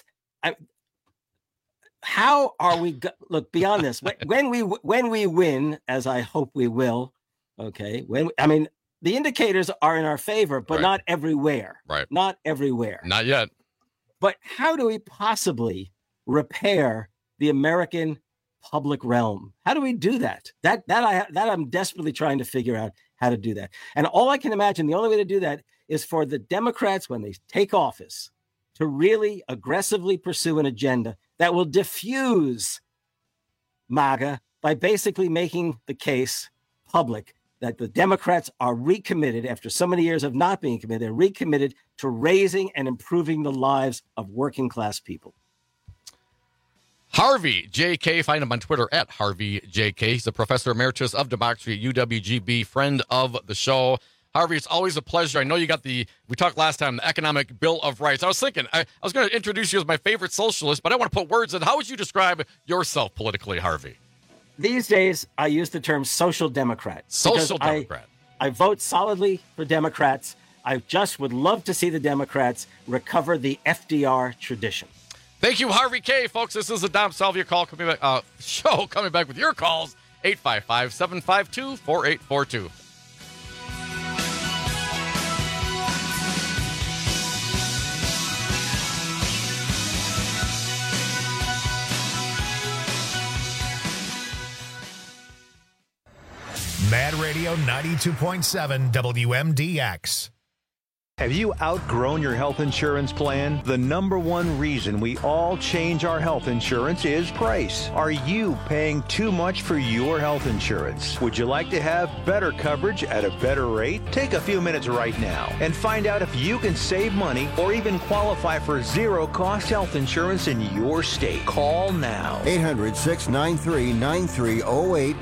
how are we look beyond this? When we win, as I hope we will. Okay. The indicators are in our favor, but not everywhere. Right. Not everywhere. Not yet. But how do we possibly repair the American public realm? How do we do that? That I'm desperately trying to figure out how to do that. And all I can imagine, the only way to do that is for the Democrats, when they take office, to really aggressively pursue an agenda that will diffuse MAGA by basically making the case public that the Democrats are recommitted, after so many years of not being committed, they're recommitted to raising and improving the lives of working class people. Harvey J. Kaye, find him on Twitter at Harvey J. Kaye. He's a Professor Emeritus of Democracy at UWGB, friend of the show. Harvey, it's always a pleasure. I know you got we talked last time, the Economic Bill of Rights. I was thinking, I was going to introduce you as my favorite socialist, but I want to put words in. How would you describe yourself politically, Harvey? These days, I use the term social democrat. Social democrat. I vote solidly for Democrats. I just would love to see the Democrats recover the FDR tradition. Thank you, Harvey Kaye, folks. This is the Dom Salvia show coming back with your calls, 855-752-4842. Mad Radio 92.7 WMDX. Have you outgrown your health insurance plan? The number one reason we all change our health insurance is price. Are you paying too much for your health insurance? Would you like to have better coverage at a better rate? Take a few minutes right now and find out if you can save money or even qualify for zero-cost health insurance in your state. Call now. 800-693-9308.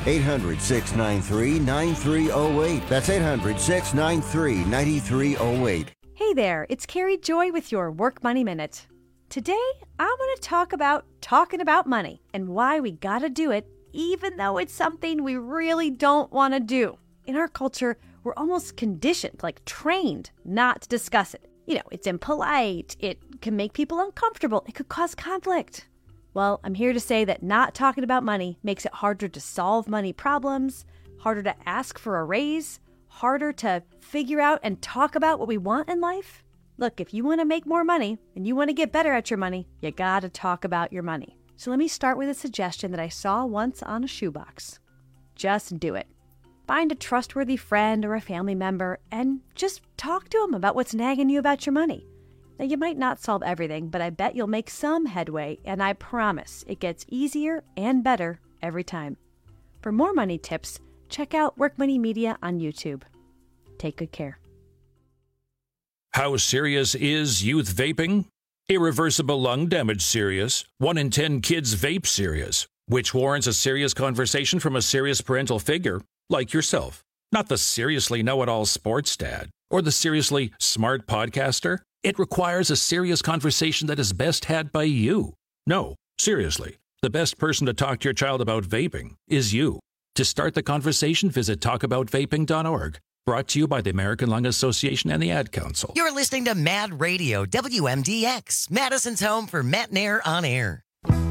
800-693-9308. That's 800-693-9308. Hey there, it's Carrie Joy with your Work Money Minute. Today, I'm going to talk about talking about money and why we got to do it even though it's something we really don't want to do. In our culture, we're almost conditioned, like trained, not to discuss it. You know, it's impolite, it can make people uncomfortable, it could cause conflict. Well, I'm here to say that not talking about money makes it harder to solve money problems, harder to ask for a raise, harder to figure out and talk about what we want in life. Look, if you want to make more money and you want to get better at your money, you got to talk about your money. So let me start with a suggestion that I saw once on a shoebox. Just do it. Find a trustworthy friend or a family member and just talk to them about what's nagging you about your money. Now, you might not solve everything, but I bet you'll make some headway, and I promise it gets easier and better every time. For more money tips, check out Work Money Media on YouTube. Take good care. How serious is youth vaping? Irreversible lung damage serious. 1 in 10 kids vape serious, which warrants a serious conversation from a serious parental figure like yourself. Not the seriously know-it-all sports dad or the seriously smart podcaster. It requires a serious conversation that is best had by you. No, seriously, the best person to talk to your child about vaping is you. To start the conversation, visit talkaboutvaping.org. Brought to you by the American Lung Association and the Ad Council. You're listening to Mad Radio, WMDX, Madison's home for Matt and Air on Air.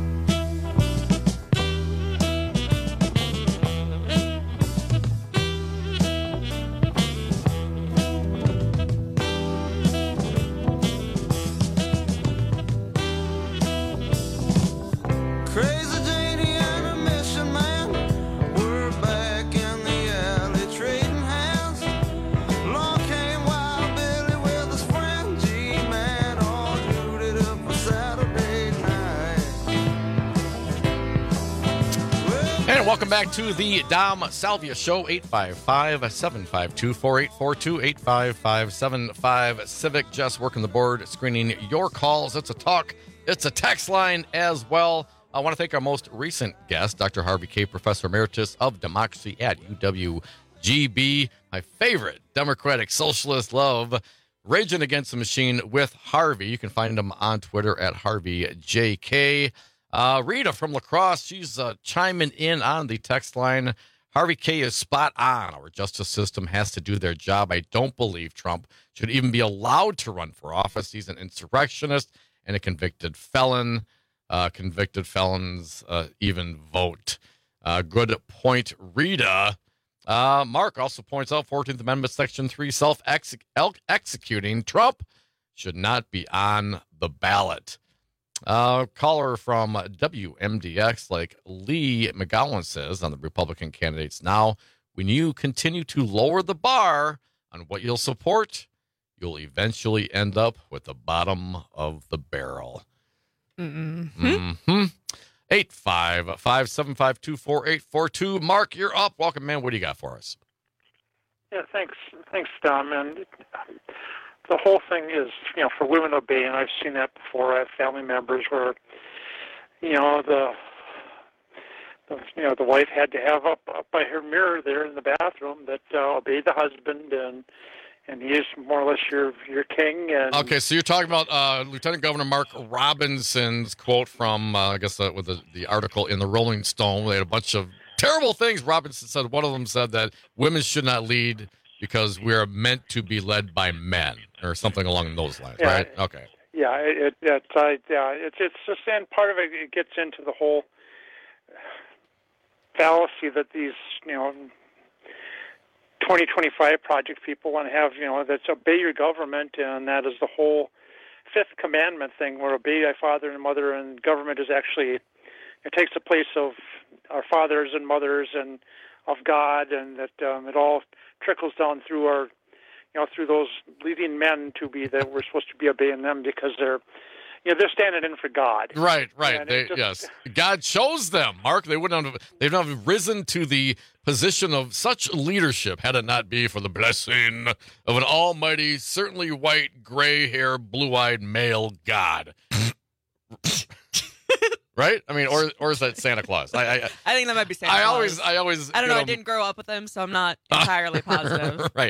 Welcome back to the Dom Salvia Show, 855-752-4842, 855-75 Jess working the board, screening your calls. It's a talk, it's a text line as well. I want to thank our most recent guest, Dr. Harvey Kaye, Professor Emeritus of Democracy at UWGB. My favorite Democratic Socialist love, Raging Against the Machine with Harvey. You can find him on Twitter at HarveyJK. Rita from La Crosse, she's chiming in on the text line. Harvey Kaye is spot on. Our justice system has to do their job. I don't believe Trump should even be allowed to run for office. He's an insurrectionist and a convicted felon. Convicted felons even vote. Good point, Rita. Mark also points out 14th Amendment Section 3, self-executing. Trump should not be on the ballot. Caller from WMDX, like Lee McGowan says on the Republican candidates now, when you continue to lower the bar on what you'll support, you'll eventually end up with the bottom of the barrel. 855-752-4842. Mark, you're up. Welcome, man. What do you got for us? Yeah, thanks, Dom. And the whole thing is, for women obey, and I've seen that before. I have family members where, the wife had to have up by her mirror there in the bathroom that obey the husband, and he is more or less your king. And okay, so you're talking about Lieutenant Governor Mark Robinson's quote from, with the article in the Rolling Stone. They had a bunch of terrible things Robinson said. One of them said that women should not lead because we are meant to be led by men, or something along those lines, right? Okay. Yeah, it's just, and part of it gets into the whole fallacy that these 2025 project people want to have, that's obey your government, and that is the whole fifth commandment thing, where obey thy father and mother, and government is actually, it takes the place of our fathers and mothers and of God, and that it all trickles down through our through those leading men to be that we're supposed to be obeying them because they're standing in for God. Right. Yes. God chose them, Mark. They'd not have risen to the position of such leadership had it not be for the blessing of an almighty, certainly white, gray hair, blue-eyed male God. Right? I mean, or is that Santa Claus? I think that might be Santa Claus. I always I don't know. I didn't grow up with him, so I'm not entirely positive. Right.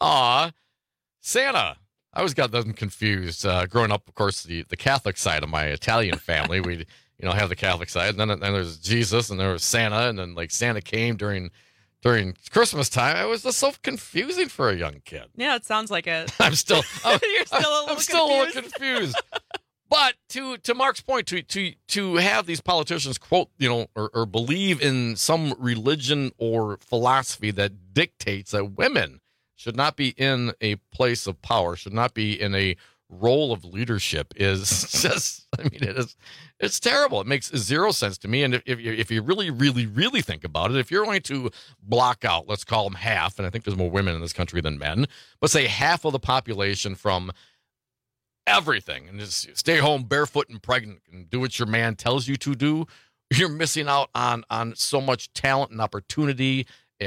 Santa. I always got them confused. Growing up, of course, the Catholic side of my Italian family, we'd have the Catholic side, and then there's Jesus, and there was Santa, and then like Santa came during Christmas time. It was just so confusing for a young kid. Yeah, it sounds like it. I'm still You're still a little confused. But to Mark's point, to have these politicians quote, or believe in some religion or philosophy that dictates that women should not be in a place of power, should not be in a role of leadership is just, it's terrible. It makes zero sense to me. And if you really, really, really think about it, if you're going to block out, let's call them half, and I think there's more women in this country than men, but say half of the population from everything and just stay home barefoot and pregnant and do what your man tells you to do, you're missing out on so much talent and opportunity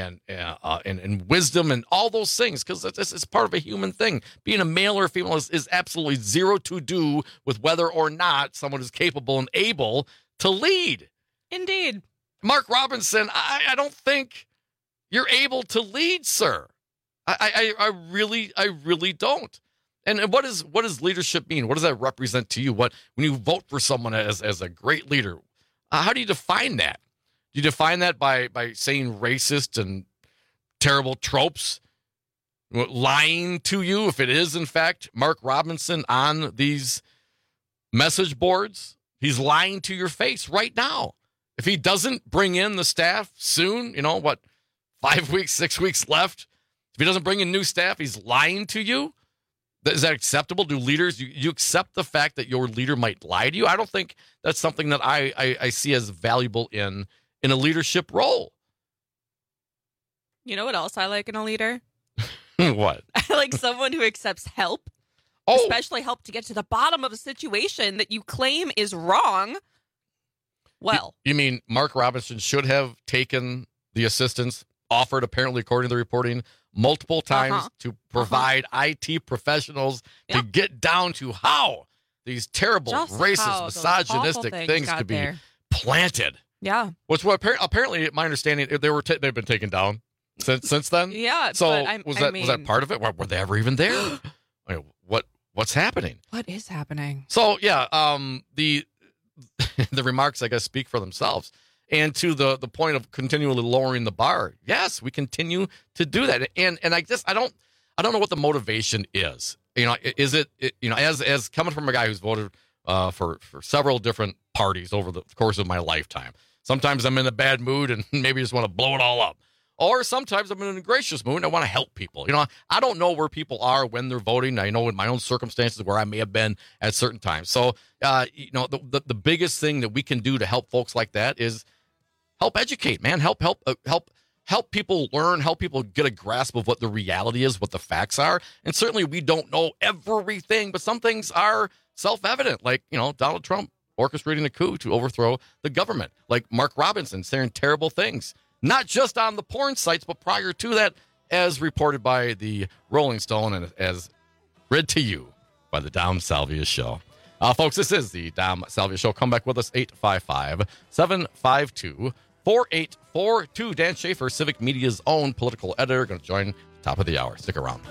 and wisdom and all those things, because it's part of a human thing. Being a male or a female is absolutely zero to do with whether or not someone is capable and able to lead. Indeed. Mark Robinson, I don't think you're able to lead, sir. I really don't. And what does leadership mean? What does that represent to you? When you vote for someone as a great leader, how do you define that? Do you define that by saying racist and terrible tropes, lying to you if it is, in fact, Mark Robinson on these message boards? He's lying to your face right now. If he doesn't bring in the staff soon, 5 weeks, 6 weeks left, if he doesn't bring in new staff, he's lying to you? Is that acceptable? Do leaders, you accept the fact that your leader might lie to you? I don't think that's something that I see as valuable in a leadership role. You know what else I like in a leader? What? I like someone who accepts help, especially help to get to the bottom of a situation that you claim is wrong. Well, you mean Mark Robinson should have taken the assistance offered, apparently, according to the reporting, multiple times to provide IT professionals to get down to how these terrible, racist, misogynistic things could be planted. Yeah. Which apparently, my understanding, they've been taken down since then. Yeah. So was that part of it? Were they ever even there? What's happening? What is happening? So yeah, the remarks, I guess, speak for themselves. And to the point of continually lowering the bar, yes, we continue to do that. And I don't know what the motivation is. Is it as coming from a guy who's voted for several different parties over the course of my lifetime. Sometimes I'm in a bad mood and maybe just want to blow it all up. Or sometimes I'm in a gracious mood and I want to help people. I don't know where people are when they're voting. I know in my own circumstances where I may have been at certain times. So, the biggest thing that we can do to help folks like that is help educate, man. Help people learn, help people get a grasp of what the reality is, what the facts are. And certainly we don't know everything, but some things are self-evident, like, Donald Trump orchestrating a coup to overthrow the government, like Mark Robinson saying terrible things, not just on the porn sites, but prior to that, as reported by the Rolling Stone and as read to you by the Dom Salvia Show. Folks, this is the Dom Salvia Show. Come back with us, 855-752-4842. Dan Schaefer, Civic Media's own political editor, going to join top of the hour. Stick around.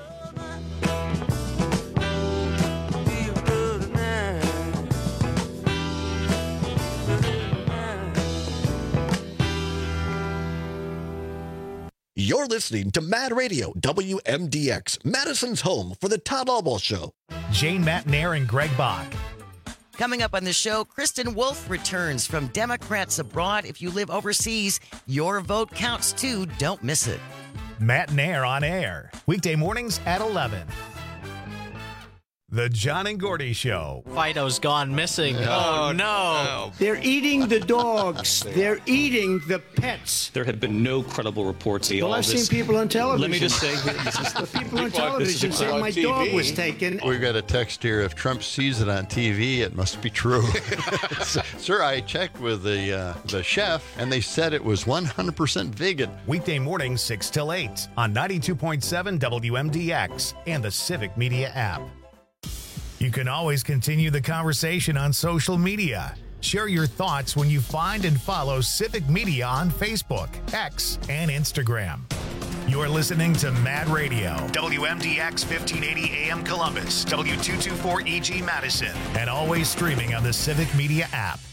You're listening to Mad Radio, WMDX, Madison's home for the Todd Albaugh Show. Jane Matnair and Greg Bach. Coming up on the show, Kristen Wolf returns from Democrats Abroad. If you live overseas, your vote counts too. Don't miss it. Matnair on air, weekday mornings at 11. The John and Gordy Show. Fido's gone missing. Oh, no. They're eating the dogs. They're eating the pets. There have been no credible reports. Well, I've seen people on television. Let me just say, this is the people on television saying my dog was taken. We've got a text here. If Trump sees it on TV, it must be true. Sir, I checked with the chef, and they said it was 100% vegan. Weekday mornings 6 till 8 on 92.7 WMDX and the Civic Media app. You can always continue the conversation on social media. Share your thoughts when you find and follow Civic Media on Facebook, X, and Instagram. You're listening to Mad Radio, WMDX 1580 AM Columbus, W224EG Madison, and always streaming on the Civic Media app.